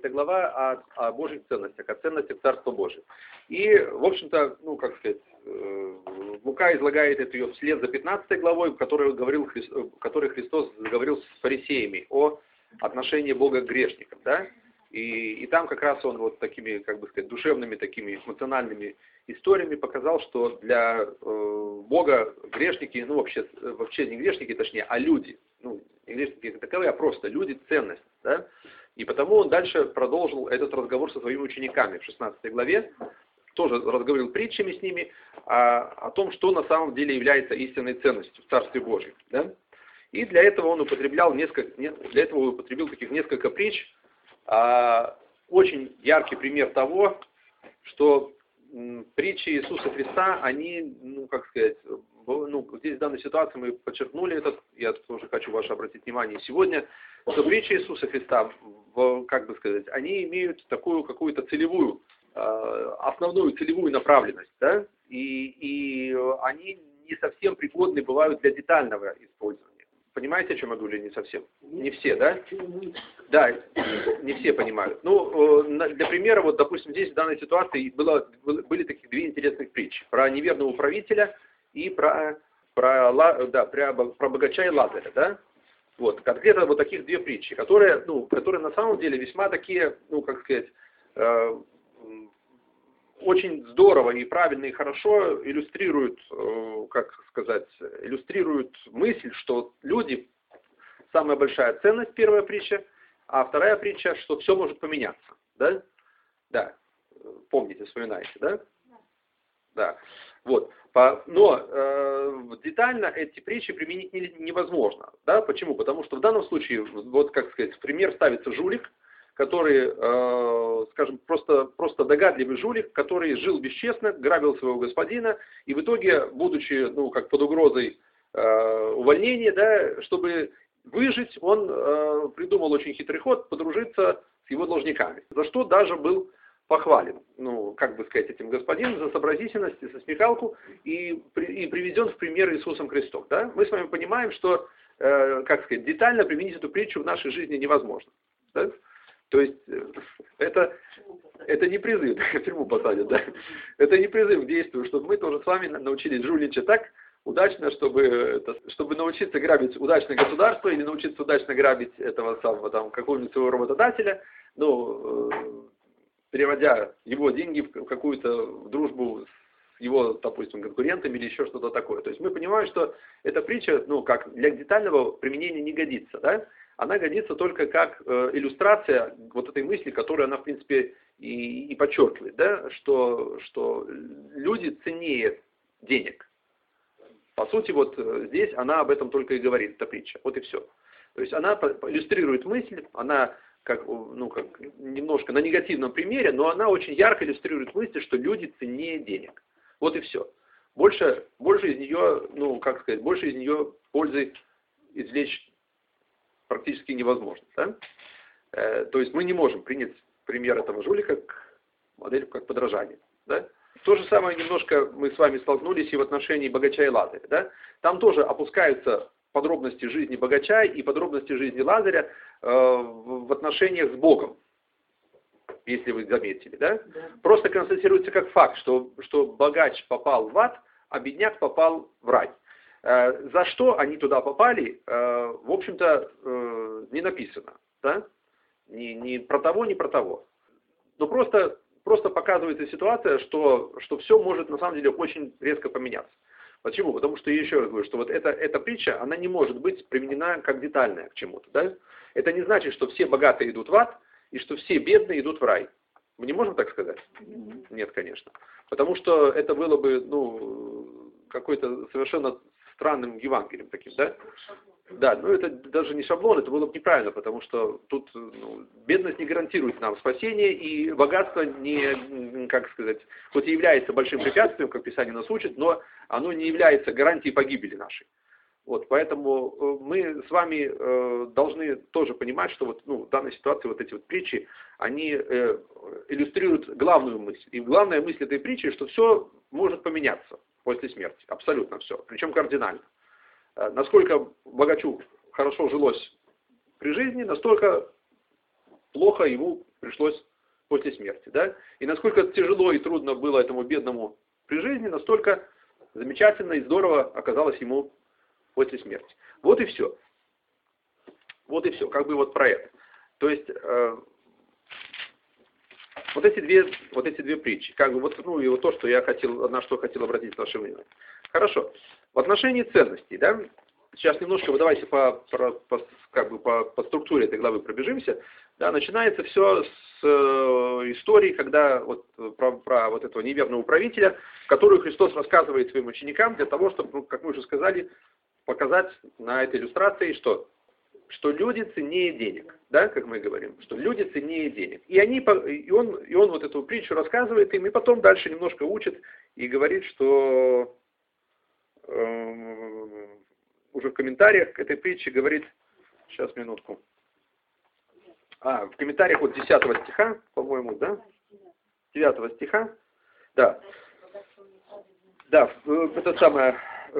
15 глава о Божьих ценностях, о ценностях Царства Божьего. И, в общем-то, ну, как сказать, Лука излагает это ее вслед за 15 главой, в которой Христос говорил с фарисеями о отношении Бога к грешникам, да? И там как раз он вот такими, как бы сказать, душевными, такими эмоциональными историями показал, что для Бога грешники, ну вообще не грешники, точнее, а люди, ну не грешники как таковые, а просто люди, ценность, да? И потому он дальше продолжил этот разговор со своими учениками в 16 главе, тоже разговаривал притчами с ними о том, что на самом деле является истинной ценностью в Царстве Божьем, да? И для этого он употребил таких несколько притч. Очень яркий пример того, что притчи Иисуса Христа, они, ну, как сказать, ну, здесь в данной ситуации мы подчеркнули это, я тоже хочу ваше обратить внимание сегодня, что притчи Иисуса Христа, как бы сказать, они имеют такую какую-то целевую, основную целевую направленность, да, и они не совсем пригодны бывают для детального использования. Понимаете, о чем я говорю, или не совсем? Не все, да? Да, не все понимают. Ну, для примера, вот, допустим, здесь в данной ситуации были такие две интересных притчи. Про неверного управителя и про богача и Лазаря, да? Вот, конкретно вот таких две притчи, которые на самом деле весьма такие, ну, как сказать, очень здорово и правильно и хорошо иллюстрируют, иллюстрируют мысль, что люди – самая большая ценность, первая притча, а вторая притча, что все может поменяться. Да? Да. Помните, вспоминаете, да? Да. Вот. Но детально эти притчи применить невозможно. Да? Почему? Потому что в данном случае, вот как сказать, в пример ставится жулик, который, скажем, просто догадливый жулик, который жил бесчестно, грабил своего господина, и в итоге, будучи, ну, как под угрозой увольнения, да, чтобы выжить, он придумал очень хитрый ход подружиться с его должниками, за что даже был похвален, ну, как бы сказать, этим господином за сообразительность и за смекалку, и приведен в пример Иисусом Христом. Да? Мы с вами понимаем, что, как сказать, детально применить эту притчу в нашей жизни невозможно. Да? То есть это не призыв, в тюрьму посадят, да? Это не призыв к действию, чтобы мы тоже с вами научились жульничать так удачно, чтобы научиться грабить удачное государство или научиться удачно грабить этого самого там какого-нибудь своего работодателя, ну, переводя его деньги в какую-то дружбу с его, допустим, конкурентами или еще что-то такое. То есть мы понимаем, что эта притча, ну, как для детального применения не годится, да? Она годится только как иллюстрация вот этой мысли, которую она, в принципе, и подчеркивает, да, что люди ценнее денег. По сути, вот здесь она об этом только и говорит, эта притча. Вот и все. То есть она иллюстрирует мысль, она как немножко на негативном примере, но она очень ярко иллюстрирует мысль, что люди ценнее денег. Вот и все. Больше из нее, ну, как сказать, больше из нее пользы извлечь практически невозможно. Да? То есть мы не можем принять пример этого жулика как модель, как подражание. Да? То же самое немножко мы с вами столкнулись и в отношении богача и Лазаря. Да? Там тоже опускаются подробности жизни богача и подробности жизни Лазаря в отношениях с Богом, если вы заметили. Да? Да. Просто констатируется как факт, что богач попал в ад, а бедняк попал в рай. За что они туда попали, в общем-то, не написано. Да? Ни про того, ни про того. Но просто показывается ситуация, что все может на самом деле очень резко поменяться. Почему? Потому что, еще раз говорю, что вот эта притча, она не может быть применена как детальная к чему-то. Да? Это не значит, что все богатые идут в ад, и что все бедные идут в рай. Мы не можем так сказать? Нет, конечно. Потому что это было бы, ну, какой-то совершенно странным Евангелием таким, да? Да, но это даже не шаблон, это было бы неправильно, потому что тут бедность не гарантирует нам спасение, и богатство не, как сказать, хоть и является большим препятствием, как Писание нас учит, но оно не является гарантией погибели нашей. Вот, поэтому мы с вами должны тоже понимать, что вот, ну, в данной ситуации вот эти вот притчи, они иллюстрируют главную мысль. И главная мысль этой притчи, что все может поменяться после смерти. Абсолютно все. Причем кардинально. Насколько богачу хорошо жилось при жизни, настолько плохо ему пришлось после смерти, да? И насколько тяжело и трудно было этому бедному при жизни, настолько замечательно и здорово оказалось ему после смерти. Вот и все. Вот и все. Как бы вот про это. То есть вот эти две притчи, как бы вот, ну и вот то, что я хотел, на что хотел обратить ваше внимание. Хорошо. В отношении ценностей, да? Сейчас немножко, вот давайте по структуре этой главы пробежимся. Да, начинается все с истории, когда вот про вот этого неверного правителя, которую Христос рассказывает своим ученикам для того, чтобы, ну, как мы уже сказали, показать на этой иллюстрации, что люди ценнее денег, да, как мы говорим, что люди ценнее денег. И он вот эту притчу рассказывает им, и потом дальше немножко учит и говорит, что уже в комментариях к этой притче говорит, сейчас, минутку, в комментариях вот 10 стиха, по-моему, да, 9 стиха, да, это самое,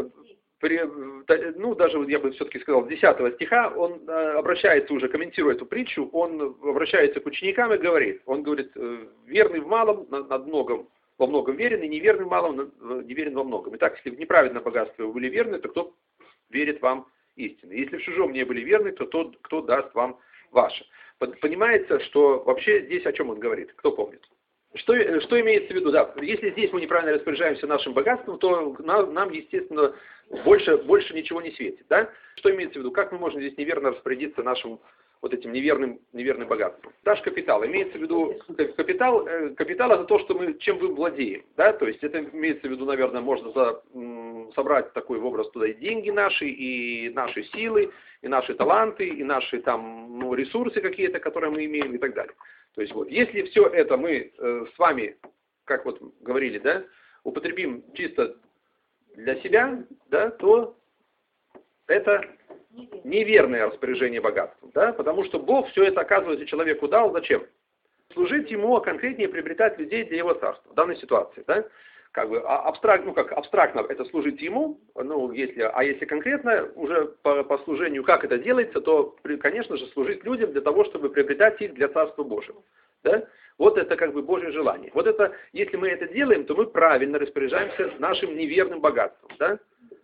ну, даже я бы все-таки сказал, 10 стиха, он обращается уже, комментируя эту притчу, он обращается к ученикам и говорит, верный в малом, во многом верен, и неверный в малом, неверен во многом. Итак, если в неправедном богатстве вы были верны, то кто верит вам истины? Если в чужом не были верны, то тот, кто даст вам ваше. Понимается, что вообще здесь о чем он говорит? Кто помнит? Что имеется в виду? Да, если здесь мы неправильно распоряжаемся нашим богатством, то нам естественно, больше ничего не светит. Да? Что имеется в виду? Как мы можем здесь неверно распорядиться нашим вот этим неверным богатством? Наш капитал. Имеется в виду, капитал это то, чем мы владеем. Да? То есть это имеется в виду, наверное, можно собрать такой в образ туда и деньги наши, и наши силы, и наши таланты, и наши там, ресурсы какие-то, которые мы имеем, и так далее. То есть вот, если все это мы с вами, как вот говорили, да, употребим чисто для себя, да, то это неверное распоряжение богатством, да, потому что Бог все это, оказывается, человеку дал. Зачем? Служить ему, а конкретнее приобретать людей для его царства в данной ситуации, да. Как бы абстрактно это служить ему, если конкретно уже по служению, как это делается, то, конечно же, служить людям для того, чтобы приобретать их для Царства Божьего. Да? Вот это как бы Божье желание. Вот это, если мы это делаем, то мы правильно распоряжаемся нашим неверным богатством. Да?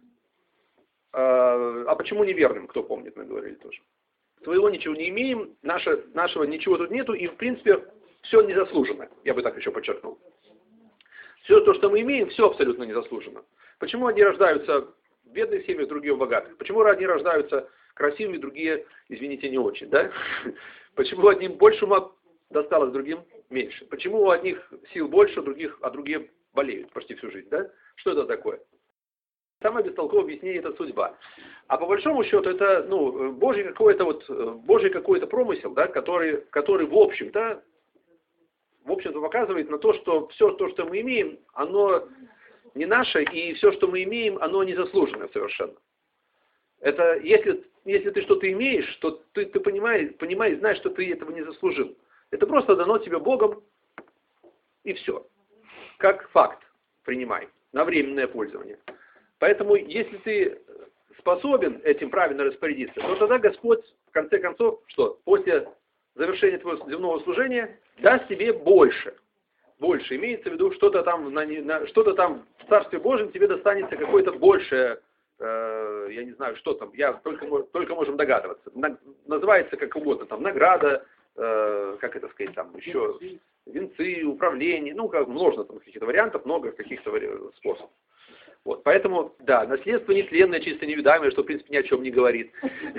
А почему неверным, кто помнит, мы говорили тоже. Своего ничего не имеем, нашего ничего тут нету, и в принципе все незаслуженно, я бы так еще подчеркнул. Все то, что мы имеем, все абсолютно незаслуженно. Почему одни рождаются в бедных семьях, другие в богатых? Почему одни рождаются красивыми, другие, извините, не очень, да? Почему одним больше ума досталось, другим меньше? Почему у одних сил больше, а другие болеют почти всю жизнь, да? Что это такое? Самое бестолковое объяснение — это судьба. А по большому счету это, Божий какой-то промысел, да, который в общем-то показывает на то, что все то, что мы имеем, оно не наше, и все, что мы имеем, оно незаслуженное совершенно. Это если ты что-то имеешь, то ты понимаешь, знаешь, что ты этого не заслужил. Это просто дано тебе Богом, и все. Как факт принимай на временное пользование. Поэтому, если ты способен этим правильно распорядиться, то тогда Господь, в конце концов, что? После завершения твоего земного служения даст тебе больше. Больше. Имеется в виду, что-то там в Царстве Божьем тебе достанется какое-то большее, я не знаю, что там, только можем догадываться. Называется как угодно, там, награда, как это сказать, там, еще венцы, управление, как множество там каких-то вариантов, много каких-то способов. Вот, поэтому, да, наследство нетленное, чисто невидимое, что, в принципе, ни о чем не говорит.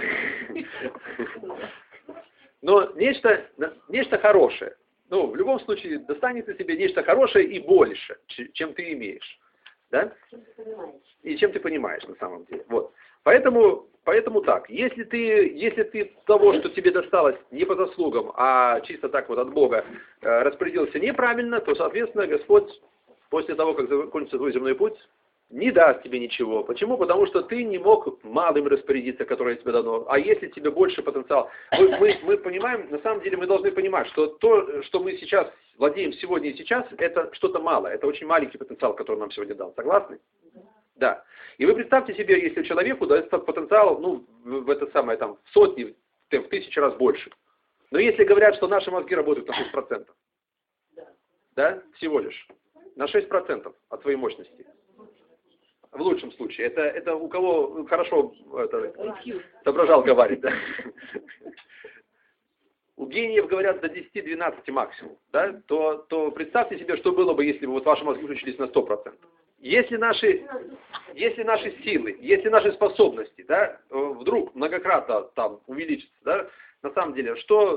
Но нечто хорошее. В любом случае, достанется тебе нечто хорошее и больше, чем ты имеешь. Да? И чем ты понимаешь на самом деле. Вот. Поэтому так, если ты того, что тебе досталось не по заслугам, а чисто так вот от Бога распорядился неправильно, то, соответственно, Господь после того, как закончится твой земной путь, не даст тебе ничего. Почему? Потому что ты не мог малым распорядиться, которое тебе дано. А если тебе больше потенциал... Мы понимаем, на самом деле мы должны понимать, что то, что мы сейчас владеем сегодня и сейчас, это что-то малое. Это очень маленький потенциал, который нам сегодня дал. Согласны? Да. И вы представьте себе, если человеку дается потенциал, в сотни, в 1000 раз больше. Но если говорят, что наши мозги работают на 6%, да, всего лишь, на 6% от своей мощности. В лучшем случае. Это у кого хорошо соображал говорить, да? У гениев говорят до 10-12 максимум, да? То представьте себе, что было бы, если бы вот ваши мозги включились на 100%. Если наши силы, если наши способности, да, вдруг многократно там увеличатся, да, на самом деле,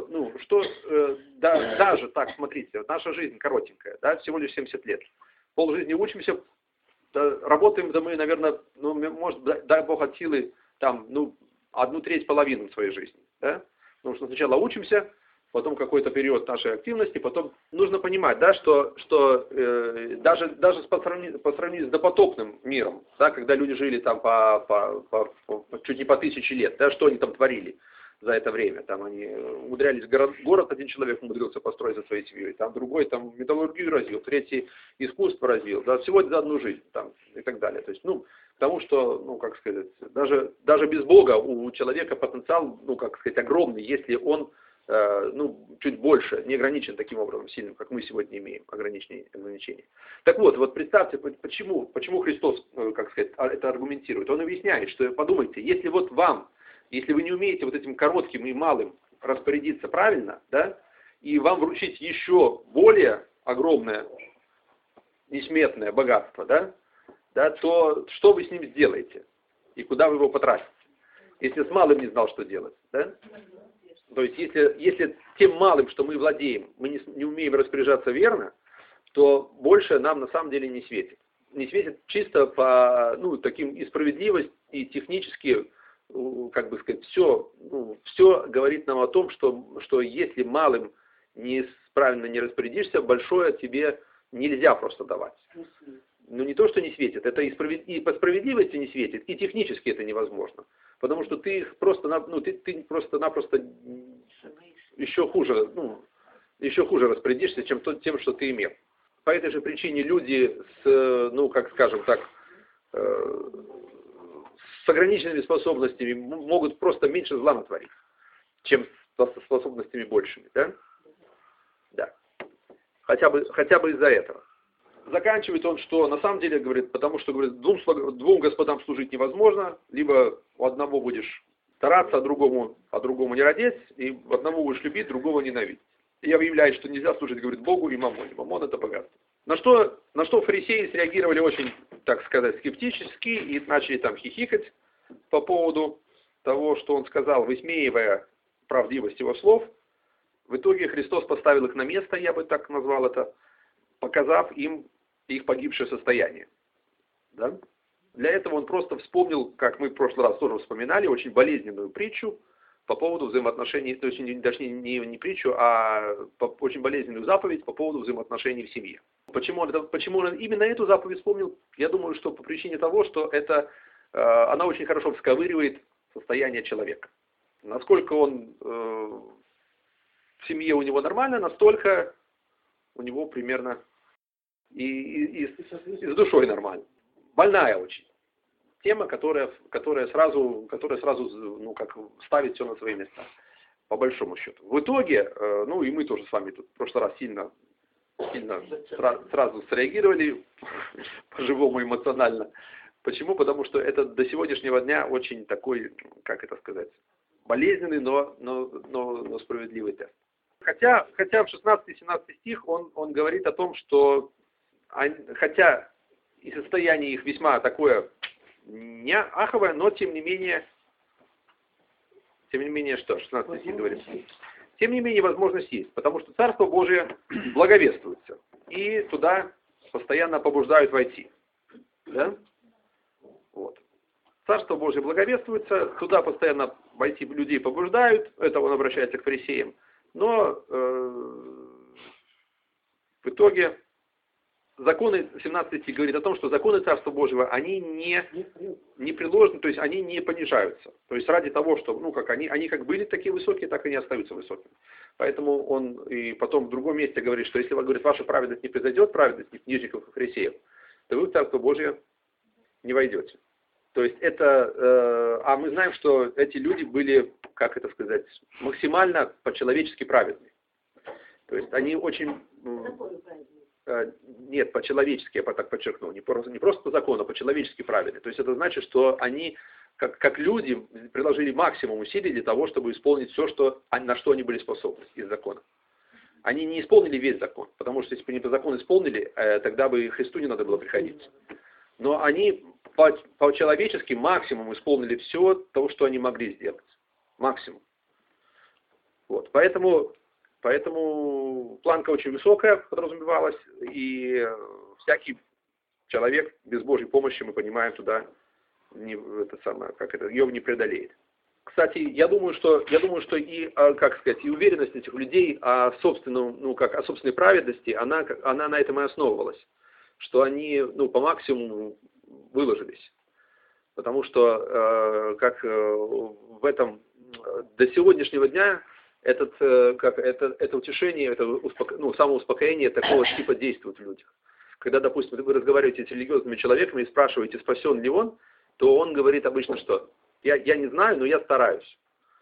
даже так, смотрите, вот наша жизнь коротенькая, да, всего лишь 70 лет. Полжизни учимся, да, работаем, да мы, наверное, может, дай Бог от силы, там, 1/3 половины своей жизни, да. Потому что сначала учимся, потом какой-то период нашей активности, потом нужно понимать, да, что даже по сравнению с допотопным миром, да, когда люди жили там чуть не по 1000 лет, да, что они там творили за это время. Там они умудрялись город один человек умудрился построить за своей семьей, там другой там металлургию развил, третий искусство развил, да, всего за одну жизнь там, и так далее. То есть, потому что, как сказать, даже без Бога у человека потенциал, как сказать, огромный, если он чуть больше, не ограничен таким образом сильным, как мы сегодня имеем ограничения. Так вот представьте, почему Христос, как сказать, это аргументирует. Он объясняет, что, подумайте, если вот вам, если вы не умеете вот этим коротким и малым распорядиться правильно, да, и вам вручить еще более огромное, несметное богатство, да, то что вы с ним сделаете? И куда вы его потратите? Если с малым не знал, что делать, да? То есть, если тем малым, что мы владеем, мы не умеем распоряжаться верно, то больше нам на самом деле не светит. Не светит чисто по, таким и справедливость, и технически, как бы сказать, все говорит нам о том, что если малым правильно не распорядишься, большое тебе нельзя просто давать. Не то, что не светит, это и по справедливости не светит, и технически это невозможно. Потому что ты их ты просто-напросто еще хуже распорядишься, чем тем, что ты имел. По этой же причине люди с ограниченными способностями могут просто меньше зла натворить, чем со способностями большими, да? Да. Хотя бы из-за этого. Заканчивает он, что на самом деле, говорит, потому что, говорит, двум господам служить невозможно, либо у одного будешь стараться, а другому не родить, и одного будешь любить, другого ненавидеть. И объявляет, что нельзя служить, говорит, Богу и мамоне. Мамон — это богатство. На что фарисеи среагировали очень, так сказать, скептически и начали там хихикать по поводу того, что он сказал, высмеивая правдивость его слов. В итоге Христос поставил их на место, я бы так назвал это, показав им их погибшее состояние. Да? Для этого он просто вспомнил, как мы в прошлый раз тоже вспоминали, очень болезненную притчу по поводу взаимоотношений, то есть точнее не притчу, а очень болезненную заповедь по поводу взаимоотношений в семье. Почему он именно эту заповедь вспомнил? Я думаю, что по причине того, что она очень хорошо всковыривает состояние человека. Насколько он в семье у него нормально, настолько у него примерно и с душой нормально. Больная очень. Тема, которая сразу ставит все на свои места, по большому счету. В итоге, и мы тоже с вами тут в прошлый раз сильно сразу среагировали, по-живому эмоционально. Почему? Потому что это до сегодняшнего дня очень такой, как это сказать, болезненный, но справедливый тест. Хотя в 16-17 стих он говорит о том, что хотя и состояние их весьма такое не аховое, но тем не менее что, 16 стих говорит, тем не менее возможность есть, потому что Царство Божие благовествуется, и туда постоянно побуждают войти. Да? Вот. Царство Божие благовествуется, туда постоянно войти людей побуждают, это он обращается к фарисеям, но в итоге законы, 17 стих говорит о том, что законы Царства Божьего, они не приложены, то есть они не понижаются. То есть ради того, что, они как были такие высокие, так и не остаются высокими. Поэтому он и потом в другом месте говорит, что если, говорит, ваша праведность не произойдет, праведность книжников и фарисеев, то вы в Царство Божие не войдете. То есть это, а мы знаем, что эти люди были, как это сказать, максимально по-человечески праведны. То есть они очень... Нет, по-человечески, я так подчеркнул, не просто по закону, а по-человечески праведны. То есть это значит, что они, как люди, приложили максимум усилий для того, чтобы исполнить все, на что они были способны из закона. Они не исполнили весь закон, потому что если бы они по закону исполнили, тогда бы Христу не надо было приходить. Но они по-человечески максимум исполнили все то, что они могли сделать. Максимум. Вот. Поэтому планка очень высокая подразумевалась, и всякий человек без Божьей помощи, мы понимаем, туда ее не преодолеет. Кстати, я думаю, что и, как сказать, и уверенность этих людей о собственной праведности, она на этом и основывалась, что они, по максимуму выложились. Потому что, в этом, до сегодняшнего дня, это утешение, самоуспокоение такого типа действует в людях. Когда, допустим, вы разговариваете с религиозными человеками и спрашиваете, спасен ли он, то он говорит обычно, что я не знаю, но я стараюсь.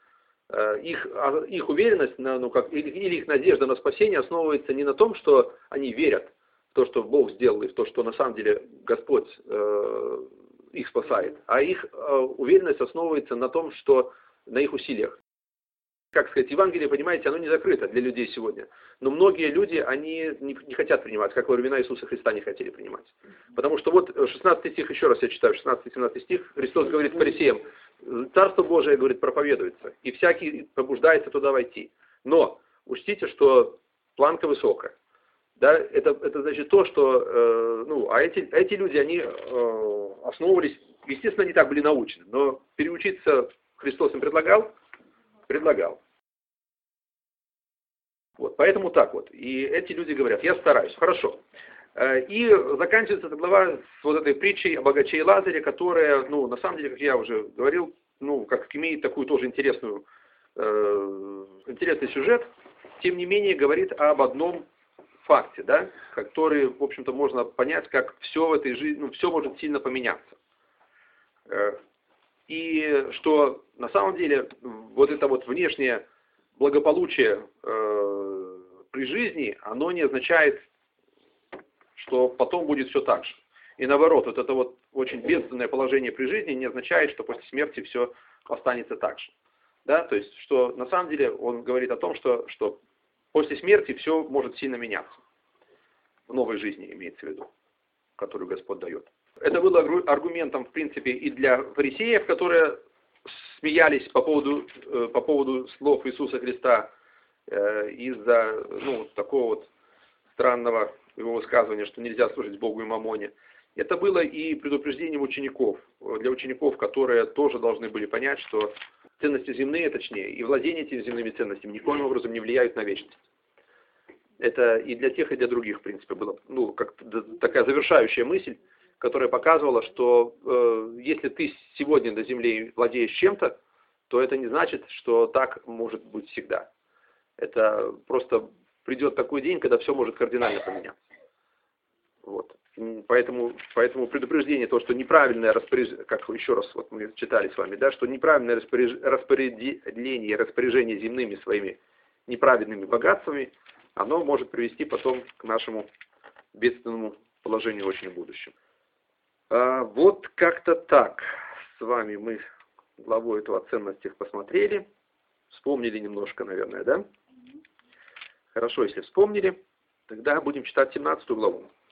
Их уверенность, или их надежда на спасение основывается не на том, что они верят в то, что Бог сделал, и в то, что на самом деле Господь их спасает, а их уверенность основывается на том, что на их усилиях. Как сказать, Евангелие, понимаете, оно не закрыто для людей сегодня. Но многие люди, они не хотят принимать, как во времена Иисуса Христа не хотели принимать. Потому что вот 16 стих, еще раз я читаю, 16-17 стих, Христос говорит фарисеям, Царство Божие, говорит, проповедуется, и всякий побуждается туда войти. Но учтите, что планка высокая. Да, это значит то, что эти люди, они основывались, естественно, они так были научены, но переучиться Христос им предлагал. Вот, поэтому так вот. И эти люди говорят, я стараюсь, хорошо. И заканчивается эта глава с вот этой притчей о богаче и Лазаре, которая, на самом деле, как я уже говорил, как имеет такую тоже интересный сюжет, тем не менее говорит об одном факте, да, который, в общем-то, можно понять, как все в этой жизни, все может сильно поменяться. И что на самом деле вот это вот внешнее благополучие при жизни, оно не означает, что потом будет все так же. И наоборот, вот это вот очень бедственное положение при жизни не означает, что после смерти все останется так же. Да? То есть, что на самом деле он говорит о том, что после смерти все может сильно меняться. В новой жизни имеется в виду, которую Господь дает. Это было аргументом, в принципе, и для фарисеев, которые смеялись по поводу слов Иисуса Христа из-за такого вот странного его высказывания, что нельзя служить Богу и мамоне. Это было и предупреждением учеников, для учеников, которые тоже должны были понять, что ценности земные, точнее, и владение этими земными ценностями никоим образом не влияют на вечность. Это и для тех, и для других, в принципе, было как такая завершающая мысль, которая показывала, что если ты сегодня на земле владеешь чем-то, то это не значит, что так может быть всегда. Это просто придет такой день, когда все может кардинально поменяться. Вот. Поэтому предупреждение, то, что неправильное распоряжение, как еще раз вот мы читали с вами, да, что неправильное распоряжение земными своими неправедными богатствами, оно может привести потом к нашему бедственному положению очень в будущем. Вот как-то так с вами мы главу эту о ценностях посмотрели. Вспомнили немножко, наверное, да? Хорошо, если вспомнили, тогда будем читать 17 главу.